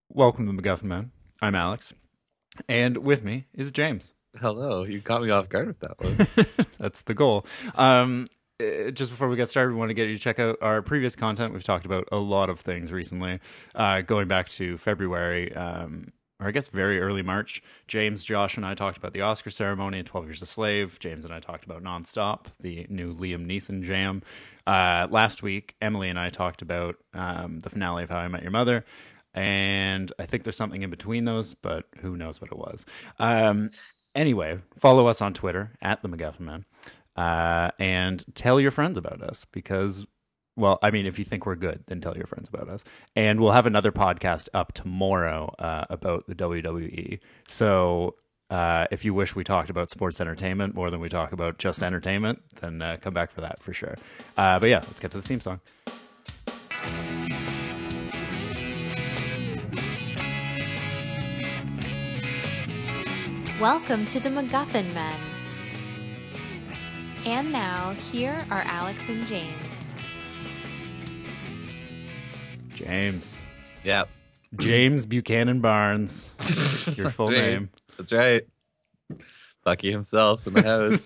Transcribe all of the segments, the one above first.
Welcome to the MacGuffin Man. I'm Alex, and with me is James. Hello, you caught me off guard with that one. That's the goal. Just before we get started, we want to get you to check out our previous content. We've talked about a lot of things recently, going back to February, or I guess very early March. James, Josh, and I talked about the Oscar ceremony and 12 Years a Slave. James and I talked about Nonstop, the new Liam Neeson jam. Last week, Emily and I talked about the finale of How I Met Your Mother. And I think there's something in between those, but who knows what it was. Anyway, follow us on Twitter at the MacGuffin Man, and tell your friends about us because, well, I mean, if you think we're good, then tell your friends about us. And we'll have another podcast up tomorrow about the WWE. So if you wish we talked about sports entertainment more than we talk about just entertainment, then come back for that for sure. But yeah, let's get to the theme song. Welcome to the MacGuffin Men. And now, here are Alex and James. James. Yep. James Buchanan Barnes. Your full That's right. name. That's right. Bucky himself in the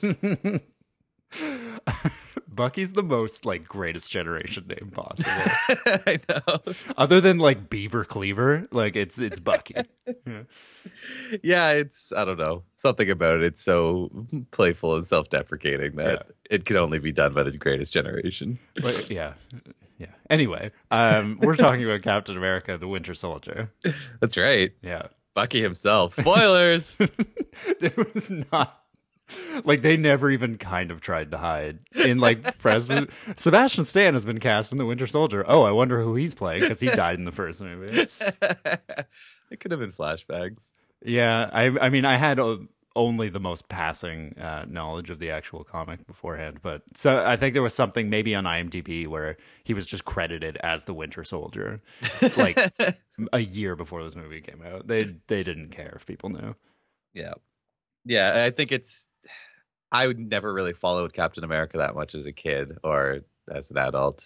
house. Bucky's the most like greatest generation name possible. I know. Other than like Beaver Cleaver, like it's Bucky. Yeah. Yeah, it's I don't know. Something about it. It's so playful and self-deprecating that it could only be done by the greatest generation. But, yeah. Anyway, we're talking about Captain America: The Winter Soldier. That's right. Yeah. Bucky himself. Spoilers. There was not like they never even kind of tried to hide in like President Sebastian Stan has been cast in The Winter Soldier. Oh, I wonder who he's playing because he died in the first movie. It could have been flashbacks. Yeah, I mean, I had only the most passing knowledge of the actual comic beforehand, but so I think there was something maybe on IMDb where he was just credited as the Winter Soldier, like a year before this movie came out. They didn't care if people knew. Yeah. Yeah, I think I would never really followed Captain America that much as a kid or as an adult.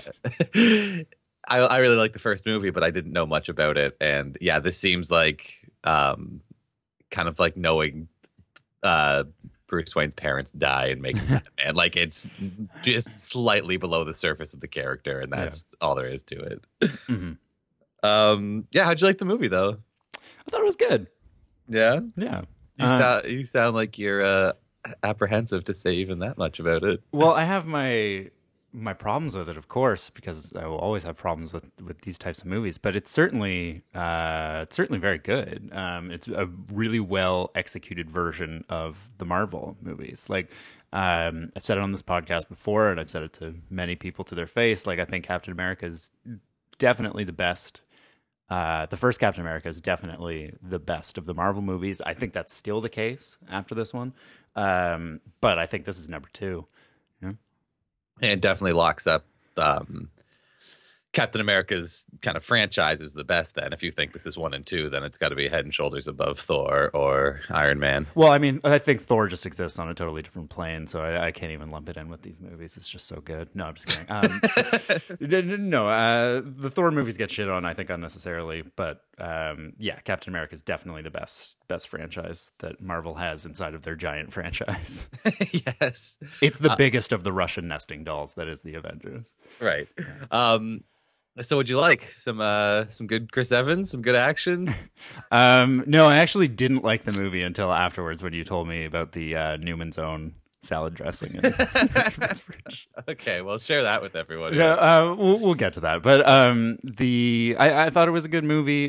I really liked the first movie, but I didn't know much about it. And yeah, this seems like kind of like knowing Bruce Wayne's parents die and making Batman. Like it's just slightly below the surface of the character, and that's all there is to it. Mm-hmm. Yeah, how'd you like the movie though? I thought it was good. Yeah, Yeah. you sound like you're apprehensive to say even that much about it. Well, I have my problems with it, of course, because I will always have problems with these types of movies. But it's certainly very good. It's a really well executed version of the Marvel movies. Like I've said it on this podcast before, and I've said it to many people to their face. Like I think Captain America is definitely the best. The first Captain America is definitely the best of the Marvel movies. I think that's still the case after this one. But I think this is number two. Yeah. And it definitely locks up Captain America's kind of franchise is the best. Then, if you think this is one and two, then it's got to be head and shoulders above Thor or Iron Man. Well, I mean, I think Thor just exists on a totally different plane, so I can't even lump it in with these movies. It's just so good. No, I'm just kidding. No, the Thor movies get shit on, I think, unnecessarily. But yeah, Captain America is definitely the best franchise that Marvel has inside of their giant franchise. Yes, It's the biggest of the Russian nesting dolls that is the Avengers. right. So, would you like some good Chris Evans, some good action? No, I actually didn't like the movie until afterwards when you told me about the Newman's Own salad dressing. Okay, well, share that with everyone. Yeah, we'll get to that. But I thought it was a good movie,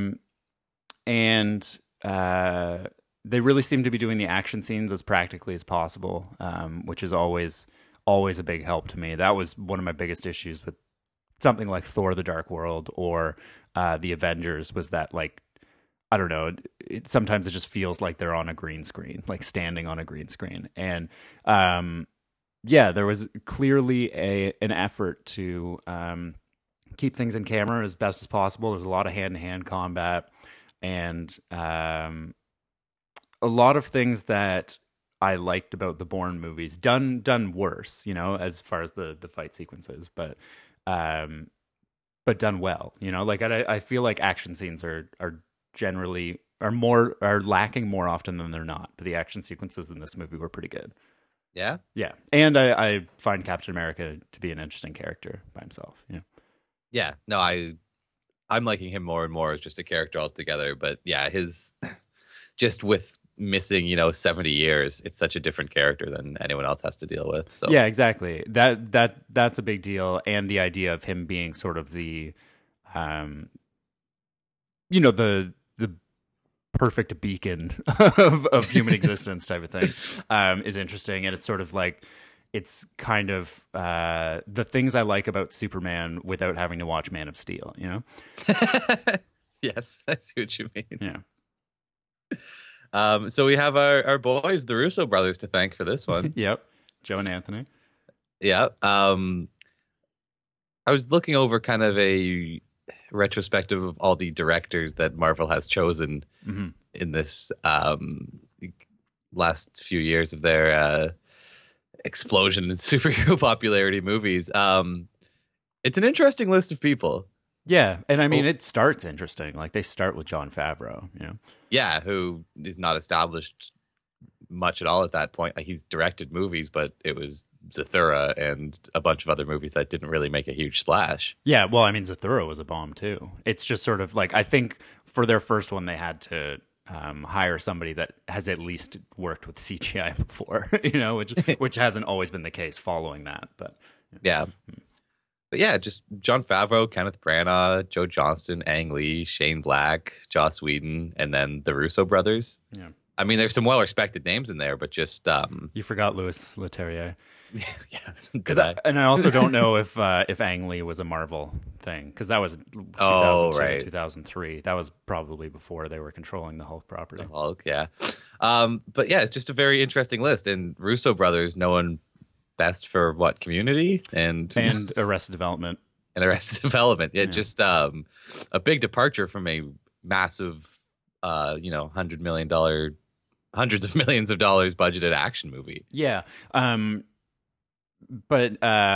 and they really seem to be doing the action scenes as practically as possible, which is always a big help to me. That was one of my biggest issues with something like Thor: The Dark World or the Avengers was that, like, I don't know, sometimes it just feels like they're on a green screen, like standing on a green screen. And yeah, there was clearly an effort to keep things in camera as best as possible. There's a lot of hand-to-hand combat and a lot of things that I liked about the Bourne movies done worse, you know, as far as the fight sequences. But but done well. You know, like I feel like action scenes are generally are lacking more often than they're not. But the action sequences in this movie were pretty good. Yeah. Yeah, and I find Captain America to be an interesting character by himself. You know? Yeah. No, I'm liking him more and more as just a character altogether. But yeah, his just with missing 70 years, it's such a different character than anyone else has to deal with. So Yeah, exactly. That's a big deal, and the idea of him being sort of the, the perfect beacon of human existence type of thing is interesting, and it's sort of like it's kind of the things I like about Superman without having to watch Man of Steel. You know? Yes, I see what you mean. Yeah. So we have our boys, the Russo brothers, to thank for this one. Yep. Joe and Anthony. Yeah. I was looking over kind of a retrospective of all the directors that Marvel has chosen in this last few years of their explosion in superhero popularity movies. It's an interesting list of people. Yeah, and I mean, it starts interesting. Like they start with Jon Favreau, you know. Yeah, who is not established much at all at that point. Like, he's directed movies, but it was Zathura and a bunch of other movies that didn't really make a huge splash. Yeah, well, I mean, Zathura was a bomb too. It's just sort of like I think for their first one, they had to hire somebody that has at least worked with CGI before, you know, which hasn't always been the case following that. But yeah. But yeah, just Jon Favreau, Kenneth Branagh, Joe Johnston, Ang Lee, Shane Black, Joss Whedon, and then the Russo brothers. Yeah. I mean, there's some well-respected names in there, but just you forgot Louis Leterrier. Yeah, and I also don't know if Ang Lee was a Marvel thing, because that was 2002, 2003. That was probably before they were controlling the Hulk property. The Hulk, yeah. But yeah, it's just a very interesting list, and Russo brothers, known best for what, Community and Arrested Development. And Arrested Development. Yeah, Yeah. Just a big departure from a massive, hundreds of millions of dollars budgeted action movie. Yeah. But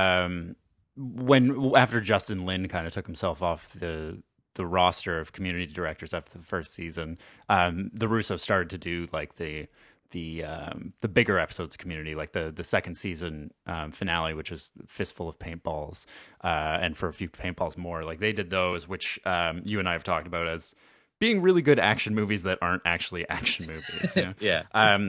when after Justin Lin kind of took himself off the roster of community directors after the first season, the Russos started to do like the bigger episodes of Community, like the second season finale, which is Fistful of Paintballs, and for a few paintballs more. Like they did those, which you and I have talked about as being really good action movies that aren't actually action movies. You know? Yeah.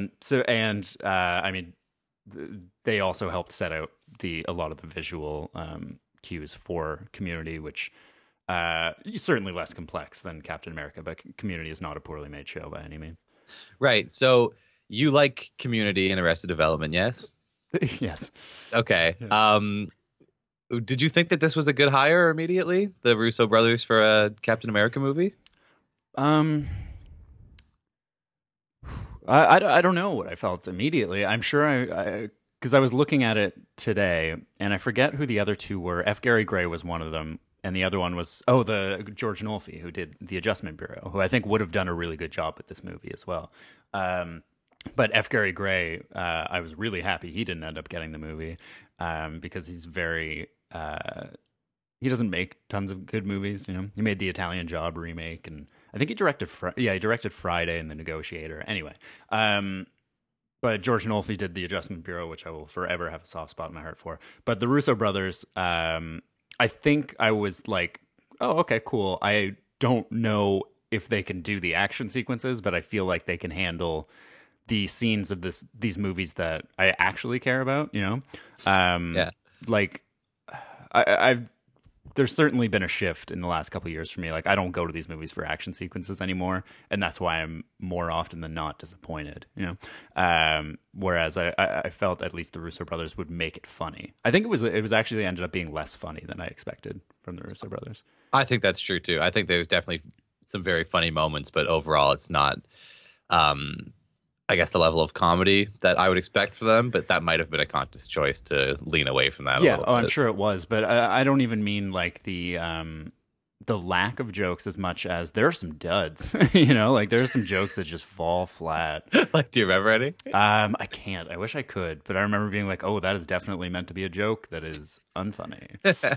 I mean, they also helped set out a lot of the visual cues for Community, which is certainly less complex than Captain America, but Community is not a poorly made show by any means. Right. So you like Community and Arrested Development, yes? Yes. Okay. Yeah. Did you think that this was a good hire immediately, the Russo brothers, for a Captain America movie? I don't know what I felt immediately. I'm sure because I was looking at it today, and I forget who the other two were. F. Gary Gray was one of them, and the other one was the George Nolfi, who did The Adjustment Bureau, who I think would have done a really good job with this movie as well. But F. Gary Gray, I was really happy he didn't end up getting the movie because he's very he doesn't make tons of good movies. You know, he made the Italian Job remake, and I think he directed Friday and The Negotiator. Anyway, but George Nolfi did The Adjustment Bureau, which I will forever have a soft spot in my heart for. But the Russo brothers, I think I was like, oh, okay, cool. I don't know if they can do the action sequences, but I feel like they can handle the scenes of these movies that I actually care about, you know? Yeah. Like, I've there's certainly been a shift in the last couple of years for me. Like, I don't go to these movies for action sequences anymore, and that's why I'm more often than not disappointed, you know? Whereas I felt at least the Russo brothers would make it funny. I think it was actually ended up being less funny than I expected from the Russo brothers. I think that's true too. I think there's definitely some very funny moments, but overall it's not I guess the level of comedy that I would expect for them, but that might have been a conscious choice to lean away from that. Yeah, a little bit. I'm sure it was, but I don't even mean like the the lack of jokes as much as there are some duds. You know, like there are some jokes that just fall flat. Like, do you remember any? I can't. I wish I could, but I remember being like, "Oh, that is definitely meant to be a joke. That is unfunny."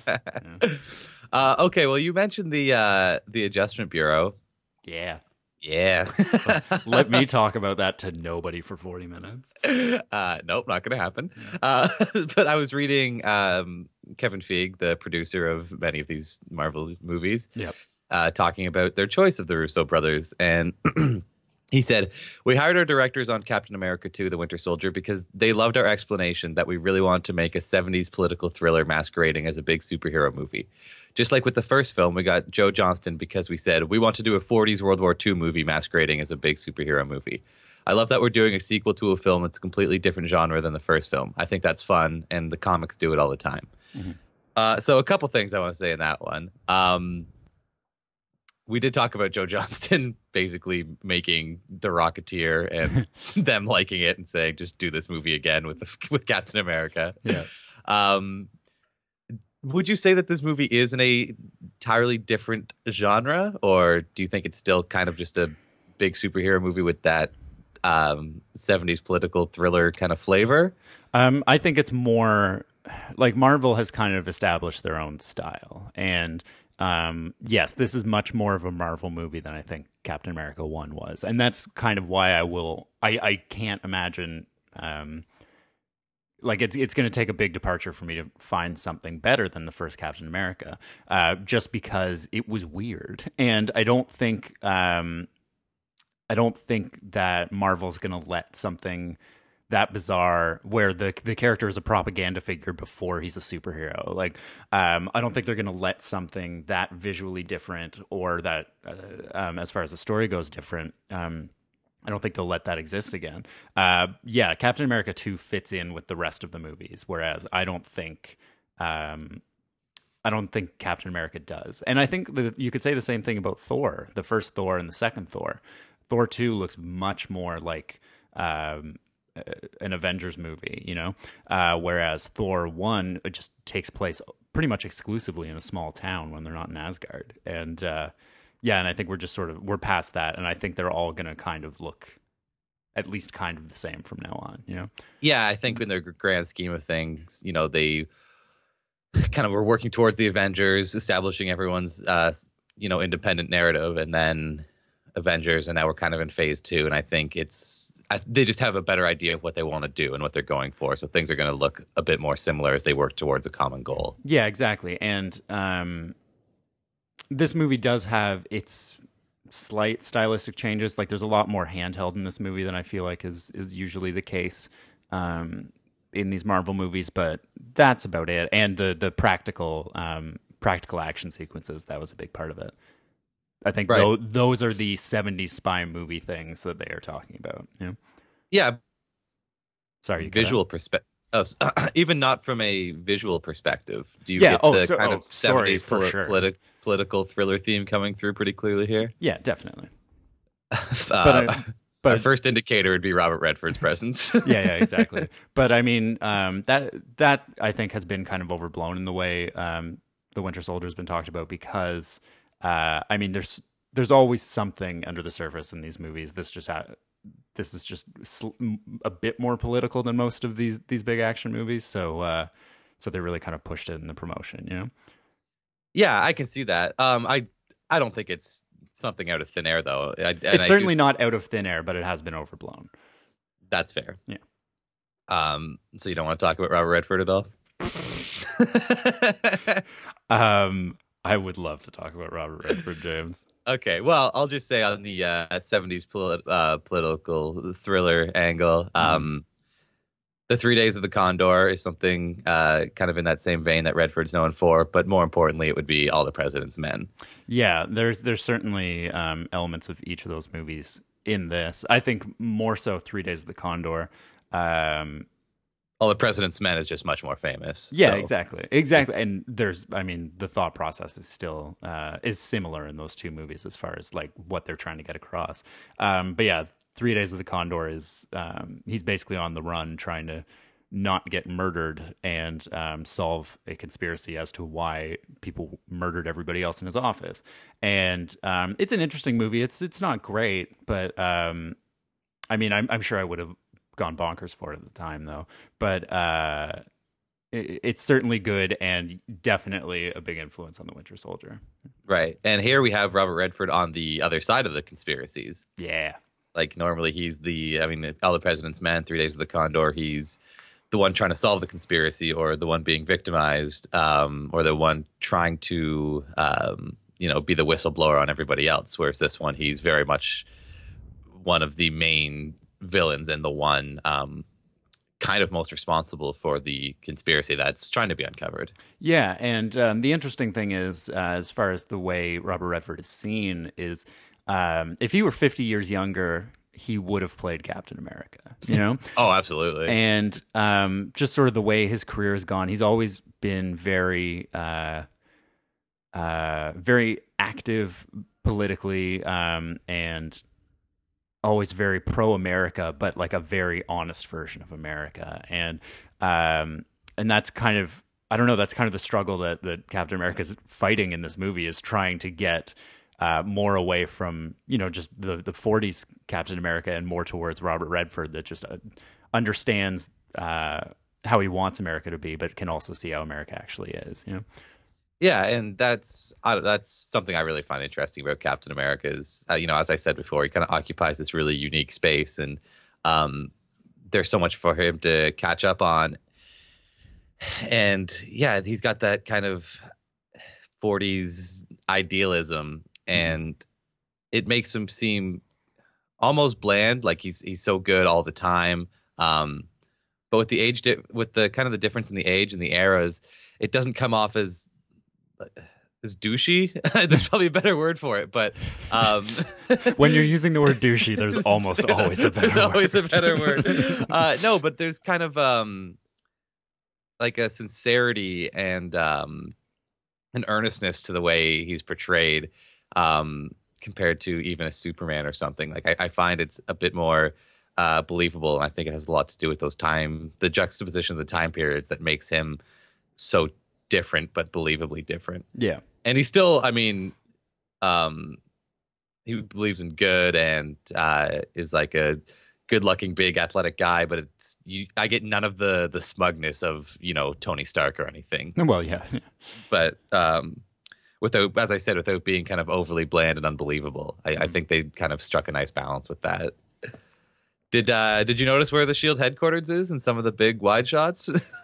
Okay, well, you mentioned the Adjustment Bureau. Yeah. Yeah. Let me talk about that to nobody for 40 minutes. Nope, not going to happen. But I was reading Kevin Feige, the producer of many of these Marvel movies, Yep. talking about their choice of the Russo brothers. And he said, "We hired our directors on Captain America 2, The Winter Soldier, because they loved our explanation that we really wanted to make a 70s political thriller masquerading as a big superhero movie. Just like with the first film, we got Joe Johnston because we said, we want to do a 40s World War II movie masquerading as a big superhero movie. I love that we're doing a sequel to a film that's a completely different genre than the first film. I think that's fun, and the comics do it all the time." Mm-hmm. So a couple things I want to say in that one. We did talk about Joe Johnston basically making The Rocketeer and them liking it and saying, just do this movie again with Captain America. Yeah. Would you say that this movie is in a entirely different genre, or do you think it's still kind of just a big superhero movie with that 70s political thriller kind of flavor? I think it's more like Marvel has kind of established their own style. And yes, this is much more of a Marvel movie than I think Captain America 1 was. And that's kind of why I can't imagine like it's going to take a big departure for me to find something better than the first Captain America, just because it was weird. And I don't think that Marvel's going to let something that bizarre where the character is a propaganda figure before he's a superhero. Like, I don't think they're going to let something that visually different or that, as far as the story goes, different. I don't think they'll let that exist again. Yeah, Captain America 2 fits in with the rest of the movies, whereas I don't think Captain America does. And I think that you could say the same thing about Thor, the first Thor and the second Thor. Thor 2 looks much more like an Avengers movie, you know, whereas Thor 1 just takes place pretty much exclusively in a small town when they're not in Asgard. And yeah, and I think we're past that, and I think they're all going to kind of look at least kind of the same from now on, you know? Yeah, I think in the grand scheme of things, you know, they kind of were working towards the Avengers, establishing everyone's, independent narrative, and then Avengers, and now we're kind of in phase 2, and I think they just have a better idea of what they want to do and what they're going for, so things are going to look a bit more similar as they work towards a common goal. Yeah, exactly, and this movie does have its slight stylistic changes. Like, there's a lot more handheld in this movie than I feel like is usually the case in these Marvel movies, but that's about it. And the practical action sequences, that was a big part of it. I think right. Those are the 70s spy movie things that they are talking about. You know? Yeah. Sorry, visual perspective. Oh, even not from a visual perspective. Do you get the kind of 70s political thriller theme coming through pretty clearly here? Yeah, definitely. But our first indicator would be Robert Redford's presence. yeah, exactly. But I mean, that I think has been kind of overblown in the way the Winter Soldier has been talked about, because I mean, there's always something under the surface in these movies. This is just a bit more political than most of these big action movies. So they really kind of pushed it in the promotion, you know? Yeah, I can see that. I don't think it's something out of thin air, though. It's certainly not out of thin air, but it has been overblown. That's fair. Yeah. So you don't want to talk about Robert Redford at all? I would love to talk about Robert Redford, James. Okay, well, I'll just say on the 70s political thriller angle, The 3 Days of the Condor is something kind of in that same vein that Redford's known for, but more importantly, it would be All the President's Men. Yeah, there's certainly elements of each of those movies in this. I think more so 3 Days of the Condor. All the President's Men is just much more famous. Yeah, so exactly. And the thought process is still is similar in those two movies as far as like what they're trying to get across. But yeah, 3 Days of the Condor is he's basically on the run trying to not get murdered and solve a conspiracy as to why people murdered everybody else in his office. And it's an interesting movie. It's not great, but I mean, I'm sure I would have gone bonkers for it at the time, though. But it's certainly good and definitely a big influence on The Winter Soldier. Right. And here we have Robert Redford on the other side of the conspiracies. Yeah. Like normally he's All the President's Men, 3 Days of the Condor. He's the one trying to solve the conspiracy, or the one being victimized, or the one trying to, be the whistleblower on everybody else. Whereas this one, he's very much one of the main villains and the one kind of most responsible for the conspiracy that's trying to be uncovered. Yeah, and the interesting thing is, as far as the way Robert Redford is seen, is if he were 50 years younger, he would have played Captain America, you know? Oh, absolutely. And just sort of the way his career has gone, he's always been very, very active politically, and always very pro-America, but like a very honest version of America. And that's kind of, I don't know, that's kind of the struggle that Captain America is fighting in this movie, is trying to get more away from, just the 40s Captain America and more towards Robert Redford, that just understands how he wants America to be, but can also see how America actually is, Yeah, and that's something I really find interesting about Captain America is, as I said before, he kind of occupies this really unique space, and there's so much for him to catch up on. And yeah, he's got that kind of 40s idealism, and it makes him seem almost bland, like he's so good all the time. But with the age, with the kind of the difference in the age and the eras, it doesn't come off as douchey. There's probably a better word for it, but when you're using the word douchey, there's almost always a better word. There's always a better word. No, but there's kind of like a sincerity and an earnestness to the way he's portrayed, compared to even a Superman or something. Like I find it's a bit more believable, and I think it has a lot to do with the juxtaposition of the time periods that makes him so different, but believably different. Yeah. And he's still, he believes in good, and is like a good-looking, big, athletic guy, but I get none of the smugness of, Tony Stark or anything. Well, yeah. But without, as I said, without being kind of overly bland and unbelievable. I think they kind of struck a nice balance with that. Did you notice where the SHIELD headquarters is in some of the big wide shots?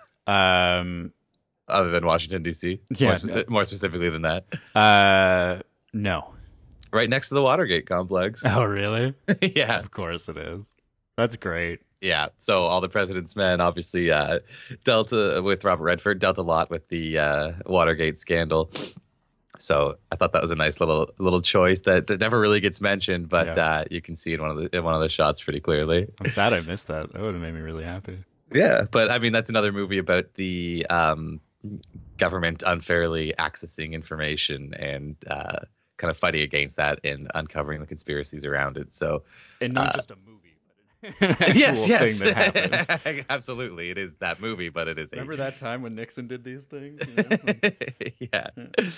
Other than Washington, D.C.? Yeah. More specifically than that? No. Right next to the Watergate complex. Oh, really? Yeah. Of course it is. That's great. Yeah. So All the President's Men obviously dealt with Robert Redford, dealt a lot with the Watergate scandal. So I thought that was a nice little choice that never really gets mentioned, but you can see in one of the shots pretty clearly. I'm sad I missed that. That would have made me really happy. Yeah, but that's another movie about the government unfairly accessing information and kind of fighting against that and uncovering the conspiracies around it. So, and not just a movie, but an yes, thing that happened. Absolutely, it is that movie, but it is. Remember that time when Nixon did these things? Yeah.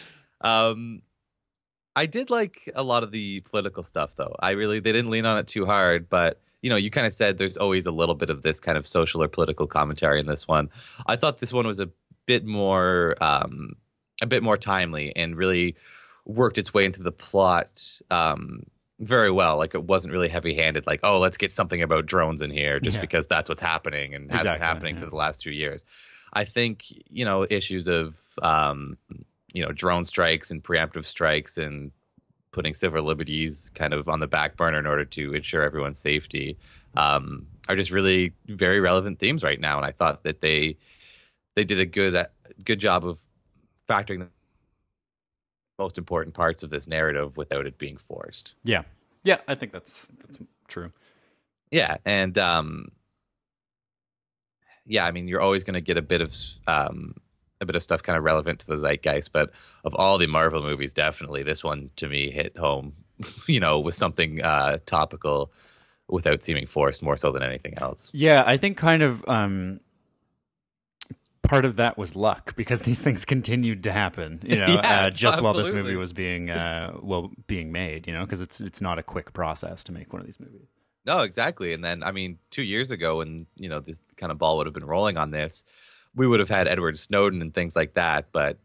I did like a lot of the political stuff, though. They didn't lean on it too hard, but you kind of said there's always a little bit of this kind of social or political commentary in this one. I thought this one was a bit more timely and really worked its way into the plot very well. Like, it wasn't really heavy-handed, like, oh, let's get something about drones in here just because that's what's happening and has been happening for the last 2 years. I think, issues of, drone strikes and preemptive strikes and putting civil liberties kind of on the back burner in order to ensure everyone's safety are just really very relevant themes right now. And I thought that they did a good job of factoring the most important parts of this narrative without it being forced. Yeah. Yeah, I think that's true. Yeah, and you're always going to get a bit of stuff kind of relevant to the zeitgeist, but of all the Marvel movies, definitely this one to me hit home, with something topical without seeming forced, more so than anything else. Yeah, I think kind of part of that was luck because these things continued to happen, Yeah, just while this absolutely. movie was being made, because it's not a quick process to make one of these movies. No, exactly. And then, I mean, 2 years ago, when this kind of ball would have been rolling on this, we would have had Edward Snowden and things like that. But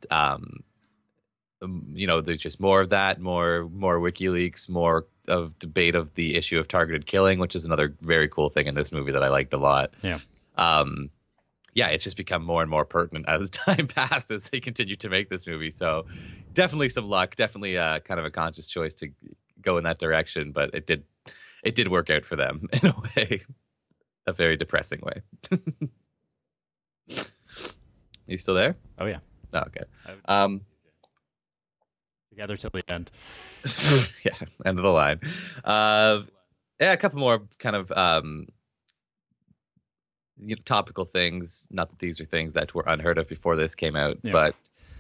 there's just more of that, more WikiLeaks, more of debate of the issue of targeted killing, which is another very cool thing in this movie that I liked a lot. Yeah. Yeah, it's just become more and more pertinent as time passed as they continue to make this movie. So definitely some luck, definitely kind of a conscious choice to go in that direction, but it did work out for them in a way, a very depressing way. You still there? Oh yeah. Oh, okay. Together till the end. Yeah, end of the line. Yeah, a couple more kind of topical things. Not that these are things that were unheard of before this came out, Yeah. but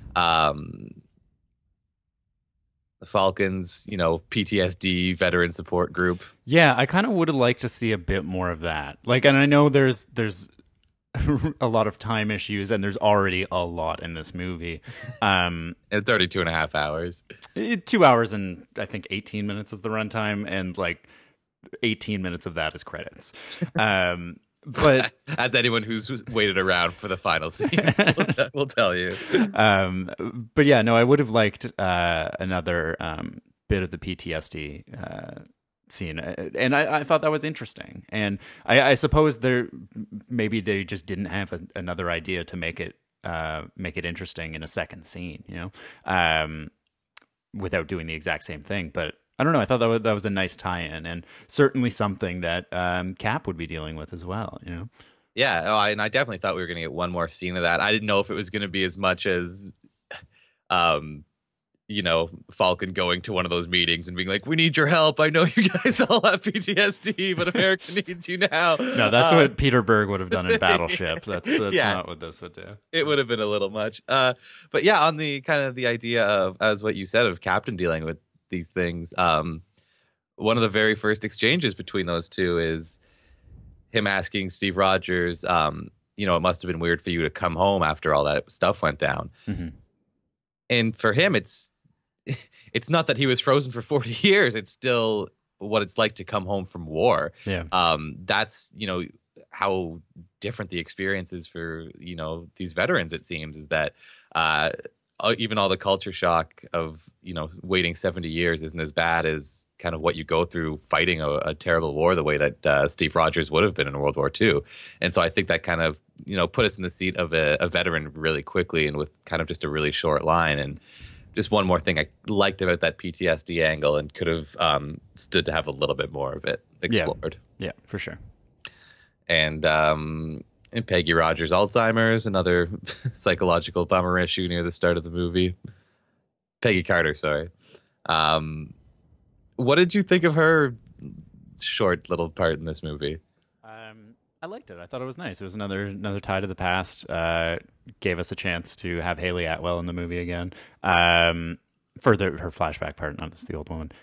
the Falcons, PTSD veteran support group. Yeah, I kind of would have liked to see a bit more of that. Like, and I know there's a lot of time issues, and there's already a lot in this movie. It's already 2.5 hours. 2 hours and I think 18 minutes is the runtime, and like 18 minutes of that is credits. But as anyone who's waited around for the final scenes will tell you. But yeah, no, I would have liked another bit of the PTSD scene, and I thought that was interesting. And I suppose maybe they just didn't have another idea to make it interesting in a second scene, without doing the exact same thing. But I don't know. I thought that was a nice tie-in, and certainly something that Cap would be dealing with as well. Yeah, and I definitely thought we were going to get one more scene of that. I didn't know if it was going to be as much as, Falcon going to one of those meetings and being like, "We need your help. I know you guys all have PTSD, but America needs you now." No, that's what Peter Berg would have done in Battleship. That's not what this would do. It would have been a little much. But yeah, on the kind of the idea of, as what you said, of Captain dealing with these things, one of the very first exchanges between those two is him asking Steve Rogers, it must have been weird for you to come home after all that stuff went down. Mm-hmm. And for him, it's not that he was frozen for 40 years. It's still what it's like to come home from war. Yeah. That's, how different the experience is for, these veterans, it seems, is that even all the culture shock of, waiting 70 years isn't as bad as kind of what you go through fighting a terrible war the way that Steve Rogers would have been in World War II. And so I think that kind of, put us in the seat of a veteran really quickly and with kind of just a really short line. And just one more thing I liked about that PTSD angle and could have stood to have a little bit more of it explored. Yeah, for sure. And Peggy Rogers' Alzheimer's, another psychological bummer issue near the start of the movie. Peggy Carter, sorry. What did you think of her short little part in this movie? I liked it. I thought it was nice. It was another tie to the past. Gave us a chance to have Haley Atwell in the movie again, for her flashback part, not just the old woman.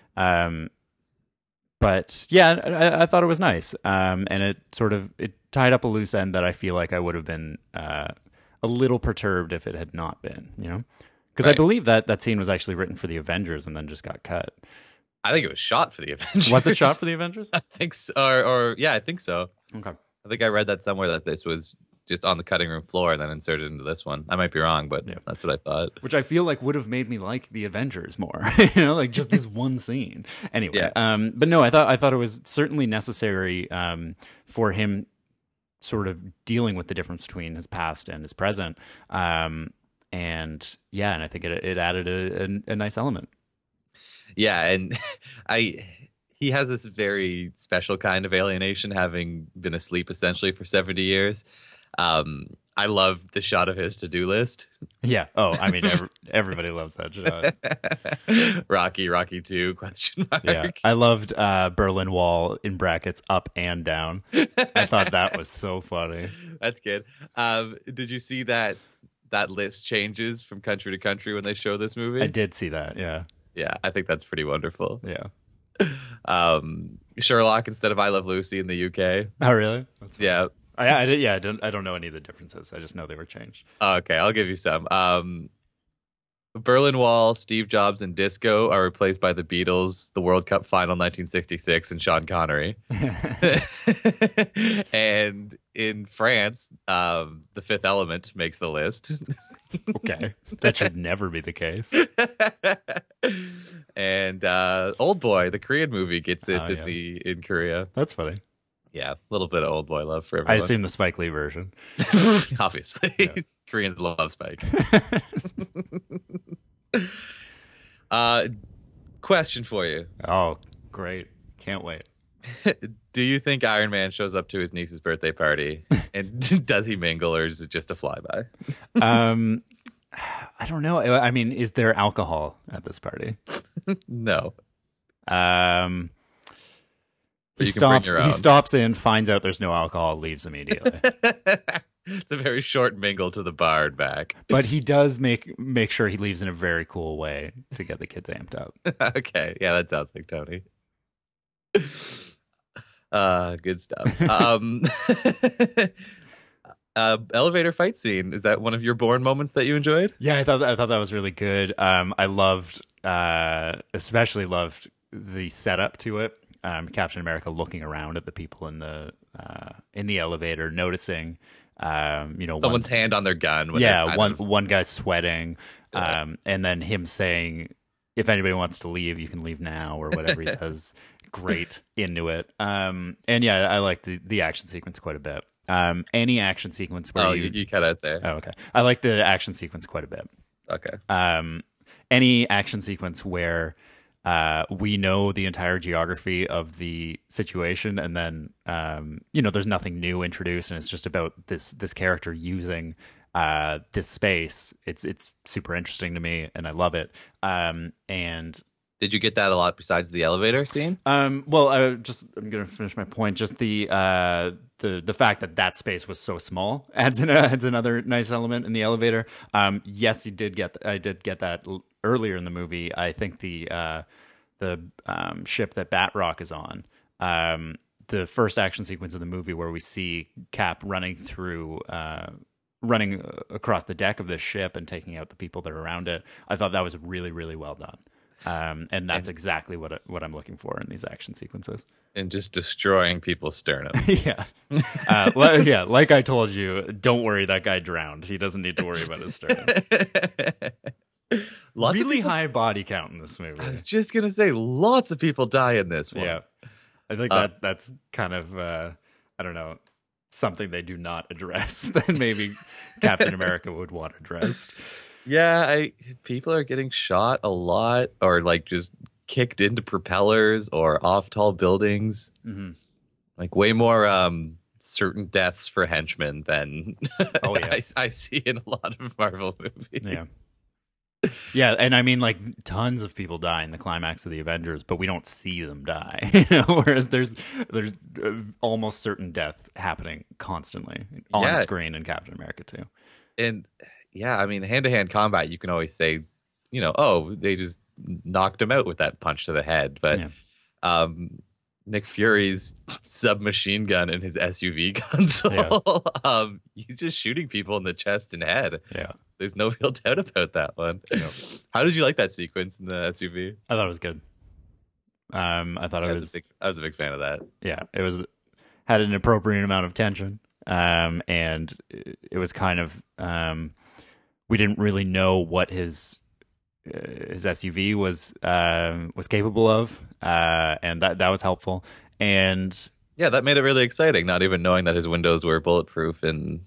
But yeah, I thought it was nice. And it tied up a loose end that I feel like I would have been a little perturbed if it had not been, because Right. I believe that scene was actually written for the Avengers and then just got cut. I think it was shot for the Avengers. Was it shot for the Avengers? I think so. Or yeah, I think so. Okay. I think I read that somewhere that this was just on the cutting room floor and then inserted into this one. I might be wrong, but Yeah. that's what I thought. Which I feel like would have made me like the Avengers more, like just this one scene. Anyway, Yeah. but no, I thought it was certainly necessary for him sort of dealing with the difference between his past and his present. And I think it added a nice element. Yeah, and he has this very special kind of alienation, having been asleep essentially for 70 years. I love the shot of his to-do list. Yeah. Oh, I mean, everybody loves that shot. Rocky 2, question mark. Yeah. I loved Berlin Wall in brackets up and down. I thought that was so funny. That's good. Did you see that list changes from country to country when they show this movie? I did see that. Yeah. Yeah, I think that's pretty wonderful. Yeah. Sherlock instead of I Love Lucy in the UK. Oh, really? That's funny. Yeah. I don't know any of the differences. I just know they were changed. Okay, I'll give you some. Berlin Wall, Steve Jobs, and Disco are replaced by the Beatles, the World Cup final 1966, and Sean Connery. And in France, The Fifth Element makes the list. Okay, that should never be the case. And Old Boy, the Korean movie, gets it in Korea. That's funny. Yeah, a little bit of Old Boy love for I everyone. assume the Spike Lee version. Obviously. Yeah. Koreans love Spike. Question for you. Oh, great. Can't wait. Do you think Iron Man shows up to his niece's birthday party? And does he mingle, or is it just a flyby? I don't know. I mean, is there alcohol at this party? No. He you can bring stops. your He own. stops in, finds out there's no alcohol, leaves immediately. It's a very short mingle to the bar and back. But he does make sure he leaves in a very cool way to get the kids amped up. Okay, yeah, that sounds like Tony. Good stuff. Elevator fight scene, is that one of your Bourne moments that you enjoyed? Yeah, I thought that was really good. I loved, especially loved the setup to it. Captain America looking around at the people in the elevator, noticing, Someone's hand on their gun. When one guy's sweating, and then him saying, "If anybody wants to leave, you can leave now," or whatever he says. Great into it. And yeah, I like the action sequence quite a bit. Any action sequence where you cut out there. Oh, okay. I like the action sequence quite a bit. Okay. Any action sequence where we know the entire geography of the situation, and then there's nothing new introduced, and it's just about this character using this space. It's super interesting to me, and I love it. And did you get that a lot besides the elevator scene? Well, I'm gonna finish my point. Just the fact that space was so small adds another nice element in the elevator. Yes, I did get that earlier in the movie. I think the ship that Batroc is on, the first action sequence of the movie where we see Cap running across the deck of this ship and taking out the people that are around it. I thought that was really, really well done. And that's exactly what I'm looking for in these action sequences. And just destroying people's sternum. Yeah. Yeah, like I told you, don't worry, that guy drowned. He doesn't need to worry about his sternum. Really high body count in this movie. I was just going to say, lots of people die in this one. Yeah. I think that's kind of, I don't know, something they do not address that maybe Captain America would want addressed. Yeah, people are getting shot a lot, or like just kicked into propellers or off tall buildings. Mm-hmm. Like way more certain deaths for henchmen than yeah. I see in a lot of Marvel movies. Yeah. Yeah, and I mean, like, tons of people die in the climax of the Avengers, but we don't see them die. Whereas there's almost certain death happening constantly on screen in Captain America too. And yeah, I mean, hand-to-hand combat, you can always say, they just knocked him out with that punch to the head. But Nick Fury's submachine gun in his SUV console, he's just shooting people in the chest and head. Yeah. There's no real doubt about that one. Yeah. How did you like that sequence in the SUV? I thought it was good. I thought I was a big fan of that. Yeah, had an appropriate amount of tension. And it was kind of we didn't really know what his SUV was capable of, and that was helpful. And yeah, that made it really exciting. Not even knowing that his windows were bulletproof and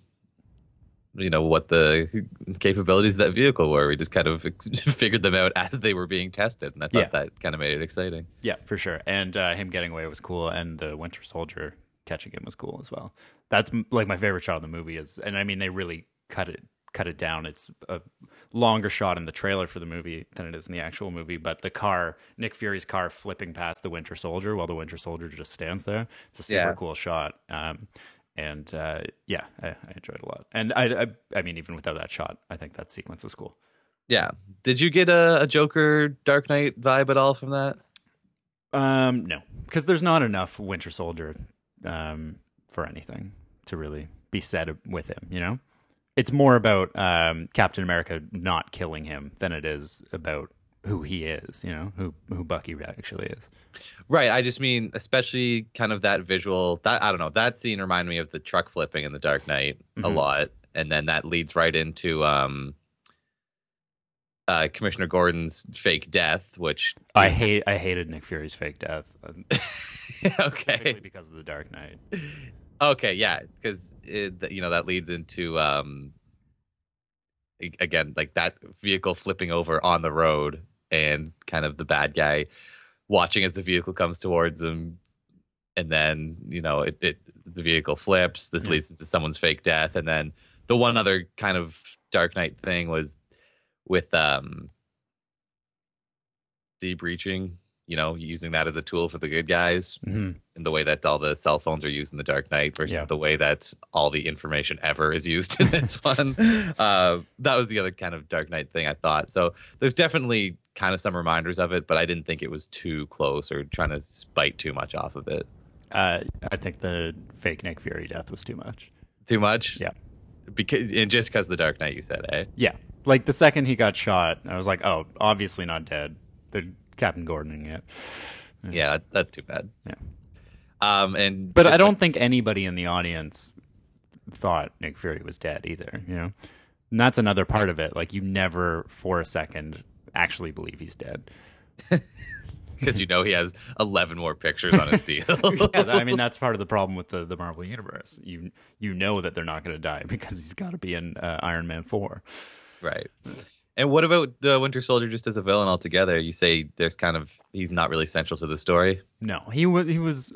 what the capabilities of that vehicle were. We just kind of figured them out as they were being tested, and I thought that kind of made it exciting. Yeah, for sure. And him getting away was cool, and the Winter Soldier catching him was cool as well. That's like my favorite shot of the movie and I mean, they really cut it down. It's a longer shot in the trailer for the movie than it is in the actual movie, but the car, Nick Fury's car, flipping past the Winter Soldier while the Winter Soldier just stands there. It's a super cool shot. I enjoyed it a lot. And I mean, even without that shot, I think that sequence was cool. Yeah. Did you get a Joker Dark Knight vibe at all from that? No, because there's not enough Winter Soldier for anything. to really be said with him. You know, it's more about Captain America not killing him than it is about who he is. You know, who Bucky actually is. Right. I just mean, especially kind of that visual. That I don't know. That scene reminded me of the truck flipping in The Dark Knight a lot, and then that leads right into Commissioner Gordon's fake death, which I hated Nick Fury's fake death. Okay, Specifically because of The Dark Knight. Okay, yeah, because that leads into again, like that vehicle flipping over on the road, and kind of the bad guy watching as the vehicle comes towards him, and then the vehicle flips. This leads into someone's fake death, and then the one other kind of Dark Knight thing was with debreaching, using that as a tool for the good guys, in the way that all the cell phones are used in The Dark Knight versus the way that all the information ever is used in this one. That was the other kind of Dark Knight thing, I thought. So there's definitely kind of some reminders of it, but I didn't think it was too close or trying to spite too much off of it. I think the fake Nick Fury death was too much. Too much? Yeah. Just because The Dark Knight, you said, eh? Yeah. Like the second he got shot, I was like, oh, obviously not dead. They're Captain Gordoning it. Yeah, that's too bad. Yeah. But I don't think anybody in the audience thought Nick Fury was dead either, And that's another part of it. Like, you never for a second actually believe he's dead. Because he has 11 more pictures on his deal. Yeah, I mean, that's part of the problem with the Marvel Universe. You know that they're not going to die because he's got to be in Iron Man 4. Right. And what about the Winter Soldier just as a villain altogether? You say he's not really central to the story? No, he was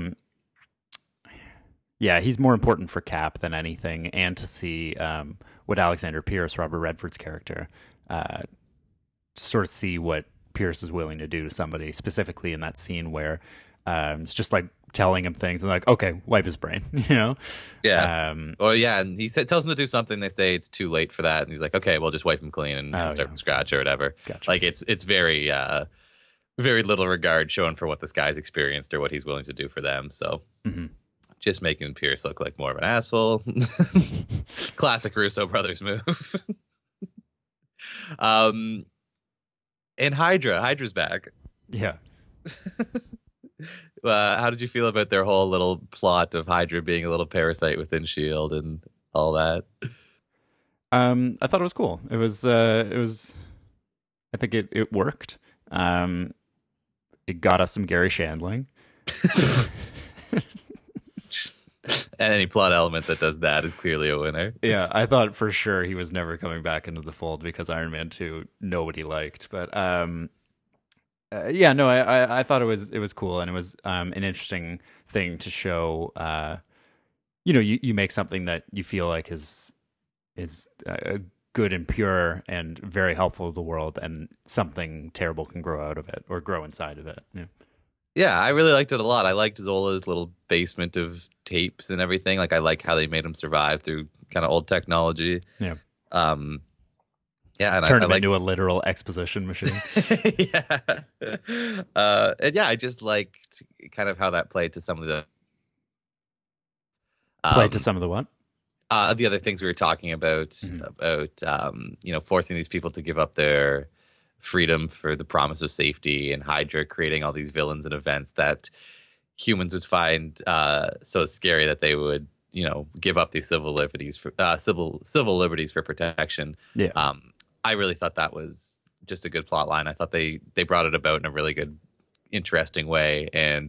he's more important for Cap than anything, and to see what Alexander Pierce, Robert Redford's character, sort of see what Pierce is willing to do to somebody, specifically in that scene where it's just like telling him things and like, okay, wipe his brain, Yeah. And he tells him to do something. They say it's too late for that, and he's like, okay, well, just wipe him clean and start from scratch or whatever. Gotcha. Like it's very very little regard shown for what this guy's experienced or what he's willing to do for them. So just making Pierce look like more of an asshole. Classic Russo brothers move. And Hydra's back. Yeah. How did you feel about their whole little plot of Hydra being a little parasite within S.H.I.E.L.D. and all that? I thought it was cool. It was I think it worked. It got us some Gary Shandling. And any plot element that does that is clearly a winner. Yeah, I thought for sure he was never coming back into the fold because Iron Man 2 nobody liked. But I thought it was cool, and it was an interesting thing to show. You make something that you feel like is good and pure and very helpful to the world, and something terrible can grow out of it or grow inside of it. Yeah. Yeah, I really liked it a lot. I liked Zola's little basement of tapes and everything. Like, I like how they made him survive through kind of old technology. Yeah. And turn him into a literal exposition machine. Yeah. I just liked kind of how that played to some of the what? The other things we were talking about, forcing these people to give up their freedom for the promise of safety, and Hydra creating all these villains and events that humans would find so scary that they would, give up these civil liberties for protection. Yeah. I really thought that was just a good plot line. I thought they brought it about in a really good, interesting way. And,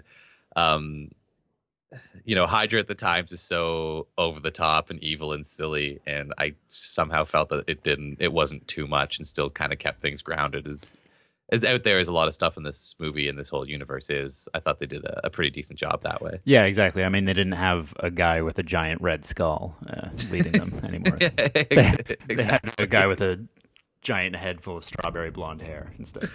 Hydra at the times is so over the top and evil and silly. And I somehow felt that it wasn't too much and still kind of kept things grounded as out there as a lot of stuff in this movie and this whole universe is. I thought they did a pretty decent job that way. Yeah, exactly. I mean, they didn't have a guy with a giant red skull leading them anymore. They had a guy with a giant head full of strawberry blonde hair instead.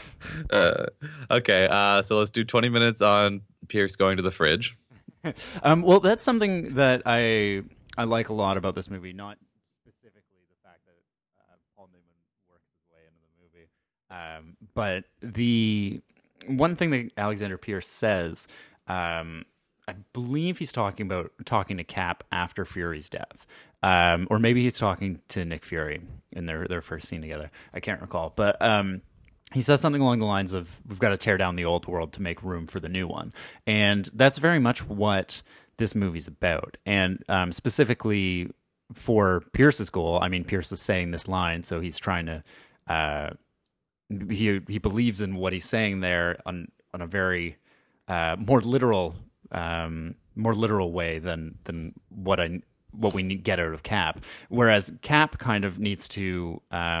Okay, so let's do 20 minutes on Pierce going to the fridge. Well, that's something that I like a lot about this movie. Not specifically the fact that Paul Newman works his way into the movie, but the one thing that Alexander Pierce says, I believe he's talking to Cap after Fury's death, or maybe he's talking to Nick Fury in their first scene together. I can't recall, but he says something along the lines of, "We've got to tear down the old world to make room for the new one," and that's very much what this movie's about. And specifically for Pierce's goal, I mean, Pierce is saying this line, so he's trying to. He believes in what he's saying there on a very more literal way than what we get out of Cap. Whereas Cap kind of needs to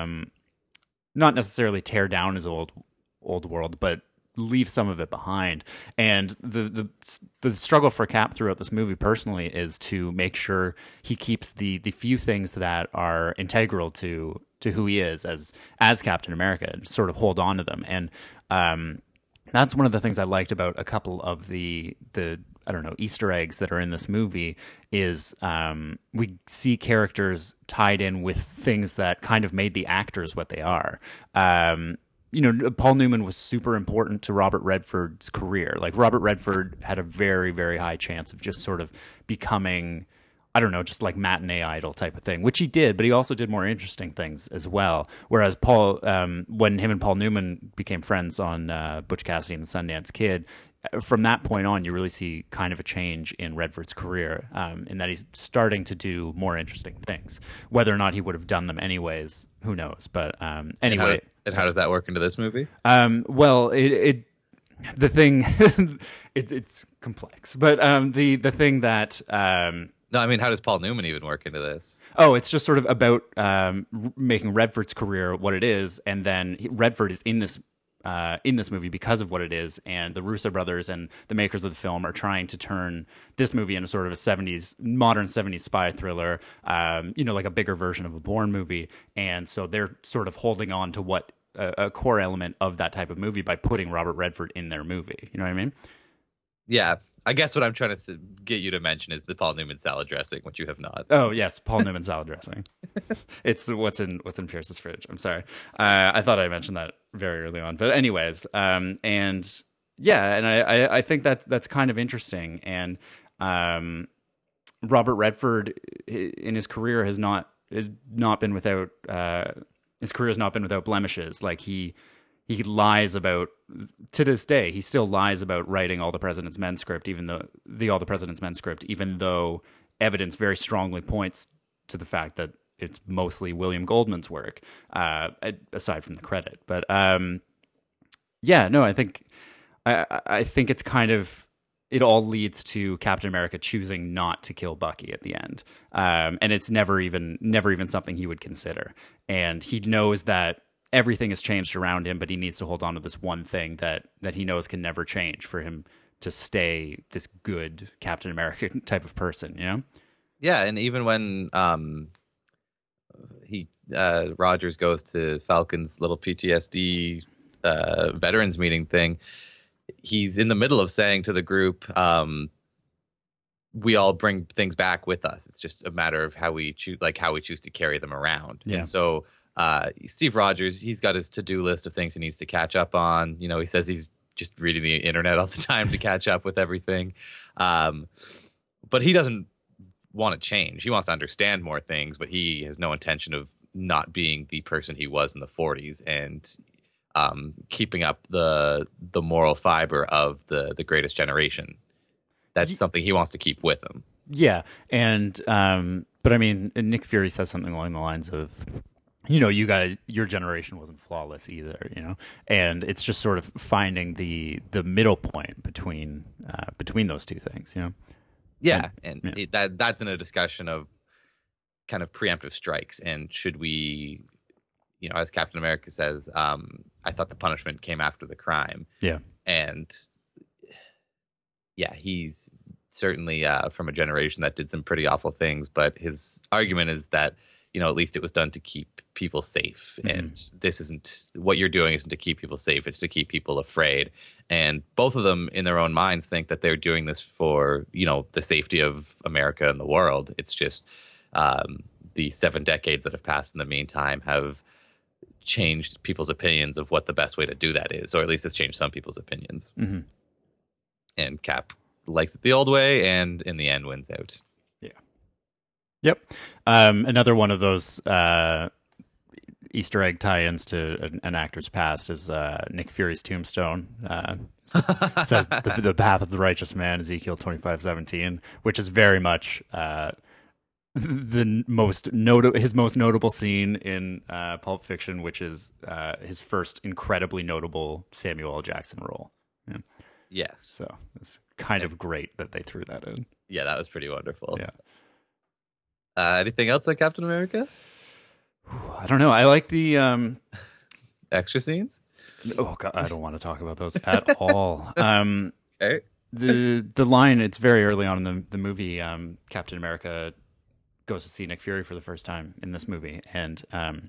not necessarily tear down his old world, but leave some of it behind. And the struggle for Cap throughout this movie personally is to make sure he keeps the few things that are integral to who he is as Captain America, sort of hold on to them. And that's one of the things I liked about a couple of the I don't know, Easter eggs that are in this movie is we see characters tied in with things that kind of made the actors what they are. Paul Newman was super important to Robert Redford's career. Like, Robert Redford had a very, very high chance of just sort of becoming, I don't know, just like matinee idol type of thing, which he did, but he also did more interesting things as well. Whereas Paul, when him and Paul Newman became friends on Butch Cassidy and the Sundance Kid, from that point on, you really see kind of a change in Redford's career, in that he's starting to do more interesting things. Whether or not he would have done them anyways, who knows? But anyway. And how does that work into this movie? Well, the thing, it's complex, but the thing that. No, I mean, how does Paul Newman even work into this? Oh, it's just sort of about making Redford's career what it is, and then Redford is in this movie because of what it is, and the Russo brothers and the makers of the film are trying to turn this movie into sort of a modern 70s spy thriller, like a bigger version of a Bourne movie, and so they're sort of holding on to what a core element of that type of movie by putting Robert Redford in their movie. You know what I mean? Yeah, I guess what I'm trying to get you to mention is the Paul Newman salad dressing, which you have not. Oh yes, Paul Newman salad dressing. It's what's in Pierce's fridge. I'm sorry. I thought I mentioned that very early on, but anyways, and yeah, and I think that's kind of interesting. And Robert Redford in his career has not been without blemishes. Like he lies about, to this day, he still lies about writing All the President's Men script, even though evidence very strongly points to the fact that it's mostly William Goldman's work, aside from the credit. But I think it's kind of, it all leads to Captain America choosing not to kill Bucky at the end, and it's never even something he would consider. And he knows that everything has changed around him, but he needs to hold on to this one thing that he knows can never change for him to stay this good Captain America type of person, you know? Yeah, and even when Rogers goes to Falcon's little PTSD veterans meeting thing, he's in the middle of saying to the group, we all bring things back with us. It's just a matter of how we choose to carry them around. Yeah. And so Steve Rogers, he's got his to-do list of things he needs to catch up on. You know, he says he's just reading the internet all the time to catch up with everything. But he doesn't want to change. He wants to understand more things, but he has no intention of not being the person he was in the 40s and keeping up the moral fiber of the greatest generation. That's something he wants to keep with him. Yeah. And but I mean, Nick Fury says something along the lines of, your generation wasn't flawless either, and it's just sort of finding the middle point between those two things, Yeah, that's in a discussion of kind of preemptive strikes, and should we, as Captain America says, I thought the punishment came after the crime. Yeah, and yeah, he's certainly from a generation that did some pretty awful things, but his argument is that at least it was done to keep people safe. Mm-hmm. And this isn't, what you're doing isn't to keep people safe. It's to keep people afraid. And both of them in their own minds think that they're doing this for, the safety of America and the world. It's just the 7 decades that have passed in the meantime have changed people's opinions of what the best way to do that is, or at least it's changed some people's opinions. Mm-hmm. And Cap likes it the old way, and in the end wins out. Yep. Another one of those Easter egg tie-ins to an actor's past is Nick Fury's tombstone. Says the path of the righteous man, Ezekiel 25:17, which is very much his most notable scene in Pulp Fiction, which is his first incredibly notable Samuel L. Jackson role. Yeah. Yes. So it's kind of great that they threw that in. Yeah, that was pretty wonderful. Yeah. Anything else on Captain America? I don't know. I like the extra scenes. Oh God, I don't want to talk about those at all. Okay. The line, it's very early on in the movie. Captain America goes to see Nick Fury for the first time in this movie, and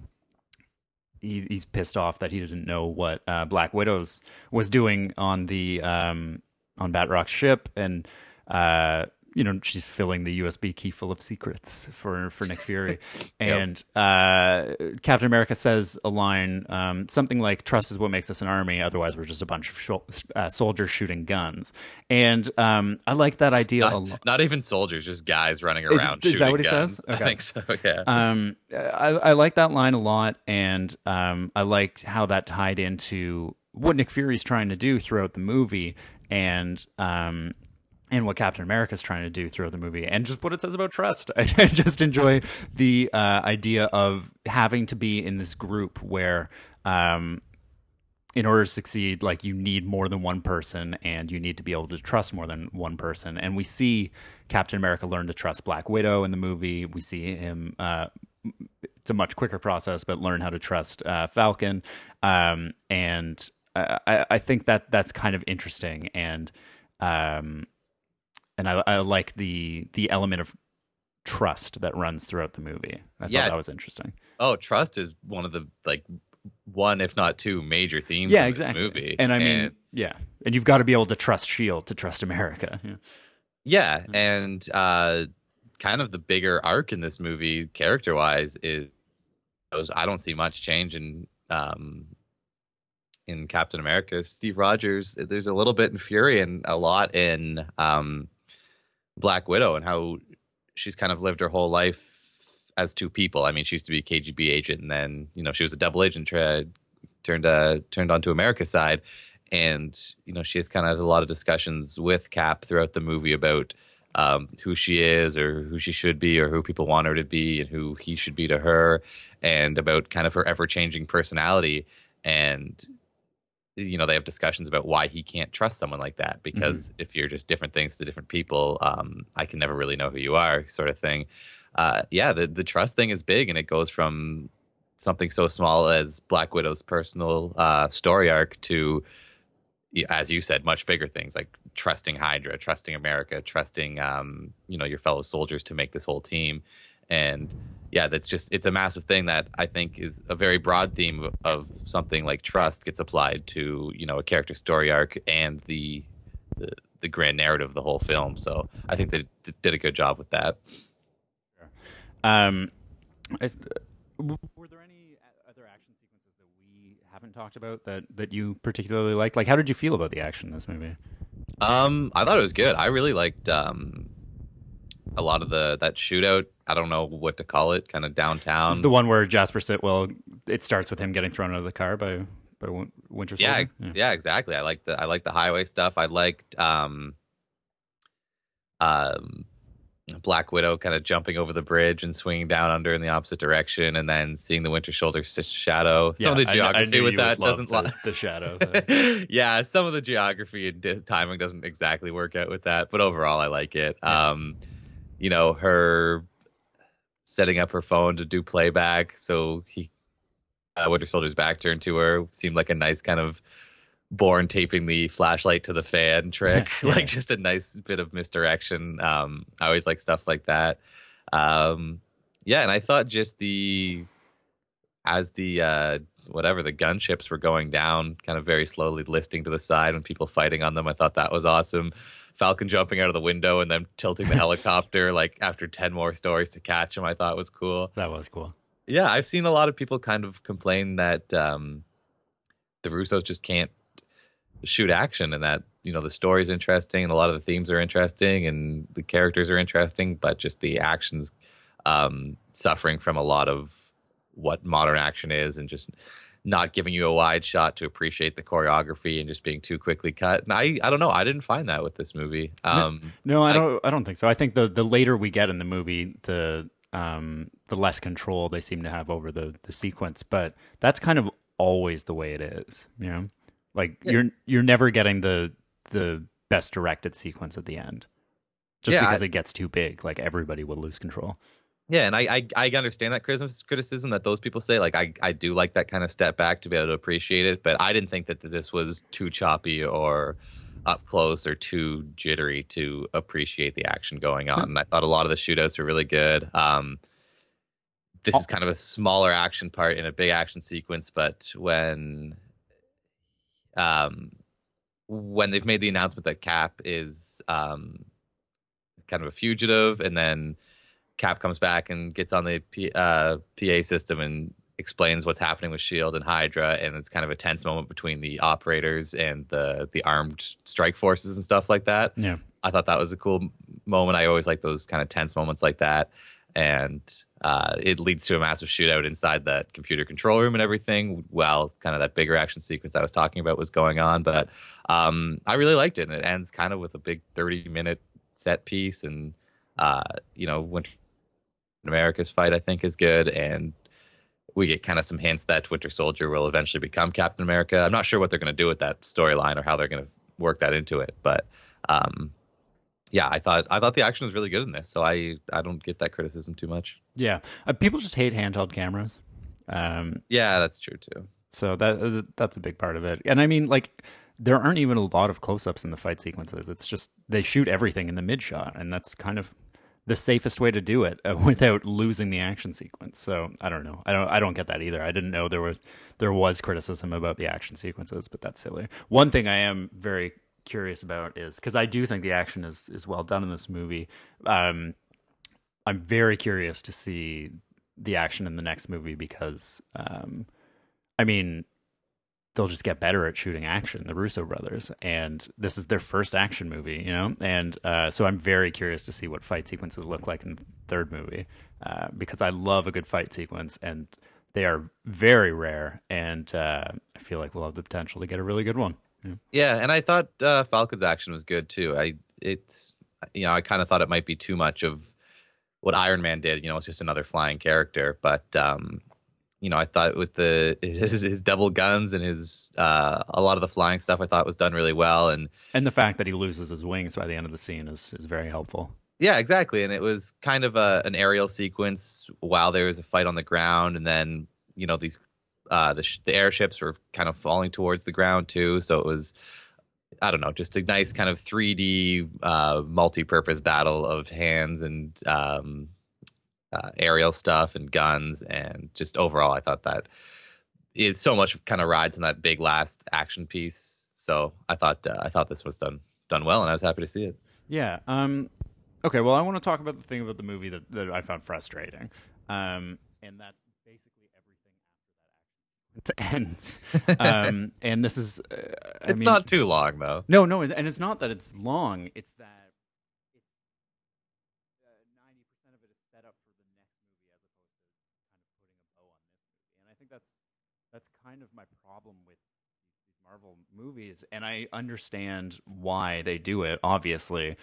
he's pissed off that he didn't know what Black Widow's was doing on the on Batrock's ship, and she's filling the USB key full of secrets for Nick Fury. And Captain America says a line, something like, "Trust is what makes us an army. Otherwise, we're just a bunch of soldiers shooting guns." And I like that idea a lot. Not even soldiers, just guys running around Is shooting that what he guns. says? Okay. I think so, yeah. I like that line a lot, and I liked how that tied into what Nick Fury's trying to do throughout the movie, and what Captain America's trying to do throughout the movie, and just what it says about trust. I just enjoy the idea of having to be in this group where, in order to succeed, like, you need more than one person, and you need to be able to trust more than one person. And we see Captain America learn to trust Black Widow in the movie. We see him, it's a much quicker process, but learn how to trust Falcon. And I think that's kind of interesting. And I like the element of trust that runs throughout the movie. I thought that was interesting. Oh, trust is one of the, one, if not two, major themes of this movie. And I mean, and you've got to be able to trust S.H.I.E.L.D. to trust America. Yeah, and kind of the bigger arc in this movie, character-wise, is I don't see much change in Captain America. Steve Rogers, there's a little bit in Fury and a lot in Black Widow, and how she's kind of lived her whole life as two people. I mean, she used to be a KGB agent, and then she was a double agent, turned onto America's side, and she has kind of had a lot of discussions with Cap throughout the movie about who she is, or who she should be, or who people want her to be, and who he should be to her, and about kind of her ever-changing personality. And they have discussions about why he can't trust someone like that, because if you're just different things to different people, I can never really know who you are, sort of thing. The trust thing is big, and it goes from something so small as Black Widow's personal story arc to, as you said, much bigger things like trusting Hydra, trusting America, trusting your fellow soldiers to make this whole team. And it's a massive thing that I think is a very broad theme of something like trust gets applied to a character story arc and the grand narrative of the whole film. So I think they did a good job with that. Were there any other action sequences that we haven't talked about that you particularly liked? Like, how did you feel about the action in this movie? I thought it was good. I really liked a lot of that shootout. I don't know what to call it, kind of downtown. It's the one where Jasper Sitwell, it starts with him getting thrown out of the car by Winter Soldier. Yeah, exactly. I like the highway stuff. I liked Black Widow kind of jumping over the bridge and swinging down under in the opposite direction, and then seeing the Winter Soldier shadow. Some of the geography with that doesn't the shadow. Yeah, some of the geography and timing doesn't exactly work out with that, but overall I like it. Yeah. Her setting up her phone to do playback, so Winter Soldier's back turned to her, seemed like a nice kind of Bourne taping the flashlight to the fan trick. Like, just a nice bit of misdirection. I always like stuff like that. And I thought just as the gunships were going down kind of very slowly, listing to the side when people fighting on them, I thought that was awesome. Falcon jumping out of the window and then tilting the helicopter like after 10 more stories to catch him, I thought was cool. That was cool. Yeah, I've seen a lot of people kind of complain that the Russos just can't shoot action, and that the story's interesting and a lot of the themes are interesting and the characters are interesting, but just the actions suffering from a lot of what modern action is and just not giving you a wide shot to appreciate the choreography and just being too quickly cut. And I don't know. I didn't find that with this movie. No, I don't think so. I think the later we get in the movie, the less control they seem to have over the sequence. But that's kind of always the way it is, you know? Like you're never getting the best directed sequence at the end. Just because it gets too big, like everybody will lose control. Yeah, and I understand that criticism that those people say. Like I do like that kind of step back to be able to appreciate it, but I didn't think that this was too choppy or up close or too jittery to appreciate the action going on. And I thought a lot of the shootouts were really good. This is kind of a smaller action part in a big action sequence, but when they've made the announcement that Cap is kind of a fugitive, and then Cap comes back and gets on the PA system and explains what's happening with S.H.I.E.L.D. and Hydra, and it's kind of a tense moment between the operators and the armed strike forces and stuff like that. Yeah, I thought that was a cool moment. I always like those kind of tense moments like that, and it leads to a massive shootout inside that computer control room and everything, while kind of that bigger action sequence I was talking about was going on. But I really liked it, and it ends kind of with a big 30-minute set piece, and Winter America's fight I think is good, and we get kind of some hints that Winter Soldier will eventually become Captain America. I'm not sure what they're going to do with that storyline or how they're going to work that into it, but yeah, I thought the action was really good in this, so I don't get that criticism too much. Yeah, people just hate handheld cameras. Yeah, that's true too. So that's a big part of it, and I mean, like, there aren't even a lot of close-ups in the fight sequences. It's just they shoot everything in the mid shot, and that's kind of the safest way to do it without losing the action sequence. So I don't know. I don't get that either. I didn't know there was criticism about the action sequences, but that's silly. One thing I am very curious about is, because I do think the action is well done in this movie. I'm very curious to see the action in the next movie because, I mean, they'll just get better at shooting action, the Russo brothers, and this is their first action movie, you know? And so I'm very curious to see what fight sequences look like in the third movie, because I love a good fight sequence, and they are very rare, and I feel like we'll have the potential to get a really good one. Yeah, and I thought Falcon's action was good too. I kind of thought it might be too much of what Iron Man did. It's just another flying character, but I thought with his double guns and his a lot of the flying stuff, I thought was done really well, and the fact that he loses his wings by the end of the scene is very helpful. Yeah, exactly, and it was kind of an aerial sequence while there was a fight on the ground, and then these the airships were kind of falling towards the ground too, so it was, I don't know, just a nice kind of 3D multi-purpose battle of hands and aerial stuff and guns, and just overall I thought that is so much kind of rides in that big last action piece. So I thought this was done well, and I was happy to see it. Yeah. Okay, well, I want to talk about the thing about the movie that I found frustrating, and that's basically everything after that action ends. And this is it's not too long though. No, and it's not that it's long, it's that 90% of it is set up for the next movie as opposed to kind of putting a bow on this movie. And I think that's kind of my problem with these Marvel movies, and I understand why they do it, obviously.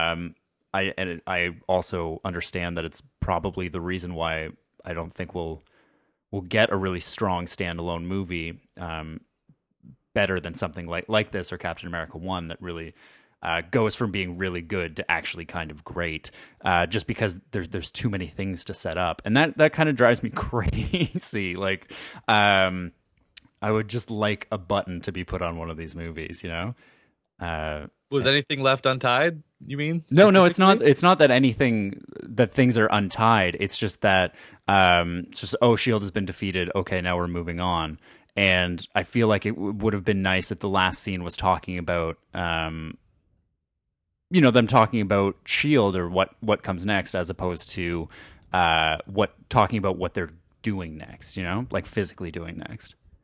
I also understand that it's probably the reason why I don't think we'll get a really strong standalone movie better than something like this or Captain America 1 that really goes from being really good to actually kind of great, just because there's too many things to set up, and that kind of drives me crazy. Like, I would just like a button to be put on one of these movies, you know? Was anything left untied, you mean? No, it's not. It's not that things are untied. It's just that it's just, S.H.I.E.L.D. has been defeated. Okay, now we're moving on. And I feel like it would have been nice if the last scene was talking about them talking about S.H.I.E.L.D. or what comes next, as opposed to talking about what they're doing next, like physically doing next.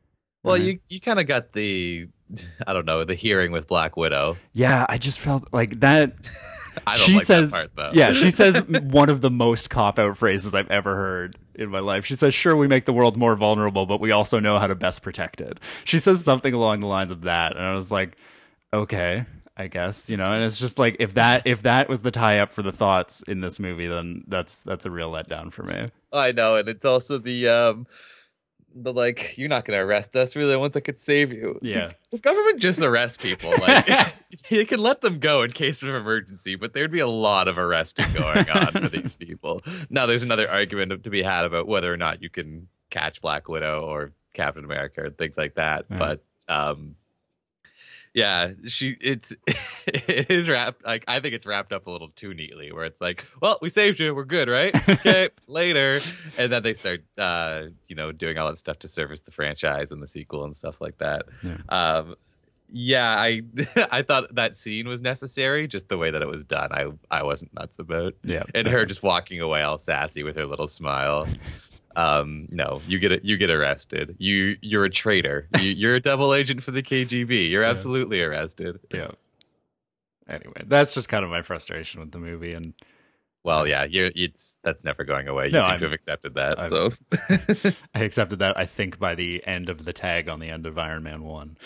Well, Right. you kind of got the, I don't know, the hearing with Black Widow. Yeah, I just felt like that. I don't She like says, that part though. yeah, she says one of the most cop out phrases I've ever heard in my life. She says, "Sure, we make the world more vulnerable, but we also know how to best protect it." She says something along the lines of that, and I was like, okay, I guess, you know. And it's just like if that was the tie up for the thoughts in this movie, then that's a real letdown for me. I know, and it's also the like, you're not gonna arrest us. We're the ones that could save you. Yeah. The government just arrests people. Like you can let them go in case of emergency, but there'd be a lot of arresting going on for these people. Now, there's another argument to be had about whether or not you can catch Black Widow or Captain America and things like that. Yeah. But yeah, it is wrapped. Like, I think it's wrapped up a little too neatly, where it's like, well, we saved you, we're good, right? Okay, later, and then they start, doing all that stuff to service the franchise and the sequel and stuff like that. Yeah. Yeah, I thought that scene was necessary, just the way that it was done. I wasn't nuts about. Yeah. And her just walking away all sassy with her little smile. No, you get arrested. You're a traitor. You're a double agent for the KGB. You're absolutely arrested. Yeah. Anyway, that's just kind of my frustration with the movie, and Well, yeah, that's never going away. You No, seem to have accepted that. So I accepted that, I think, by the end of the tag on the end of Iron Man 1.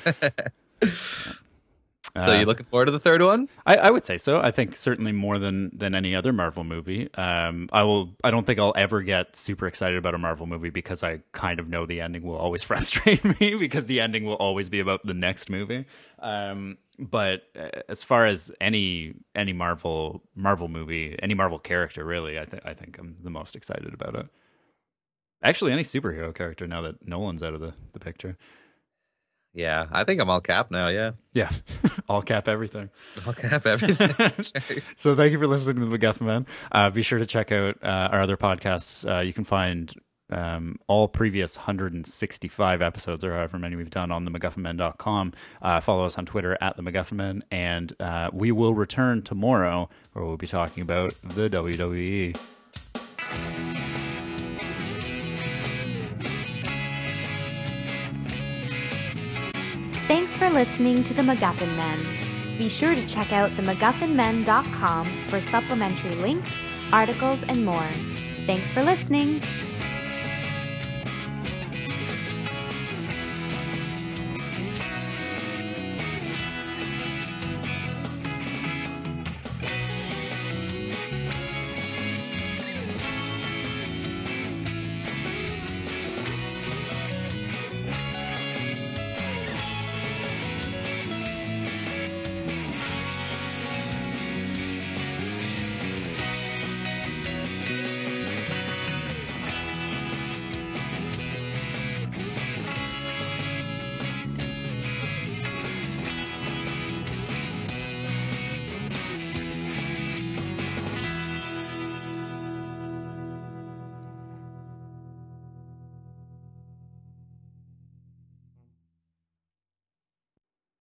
So you looking forward to the third one? I would say so. I think certainly more than any other Marvel movie. I don't think I'll ever get super excited about a Marvel movie because I kind of know the ending will always frustrate me because the ending will always be about the next movie. But as far as any Marvel movie, any Marvel character, really, I think I'm the most excited about it. Actually, any superhero character now that Nolan's out of the picture. Yeah, I think I'm all cap now. Yeah, Yeah, all cap everything. all cap everything. That's right. So thank you for listening to the MacGuffin Man. Be sure to check out our other podcasts. You can find all previous 165 episodes, or however many we've done, on themacguffinmen.com. Follow us on Twitter at the MacGuffinmen, and we will return tomorrow, where we'll be talking about the WWE. Thanks for listening to The MacGuffin Men. Be sure to check out themacguffinmen.com for supplementary links, articles, and more. Thanks for listening.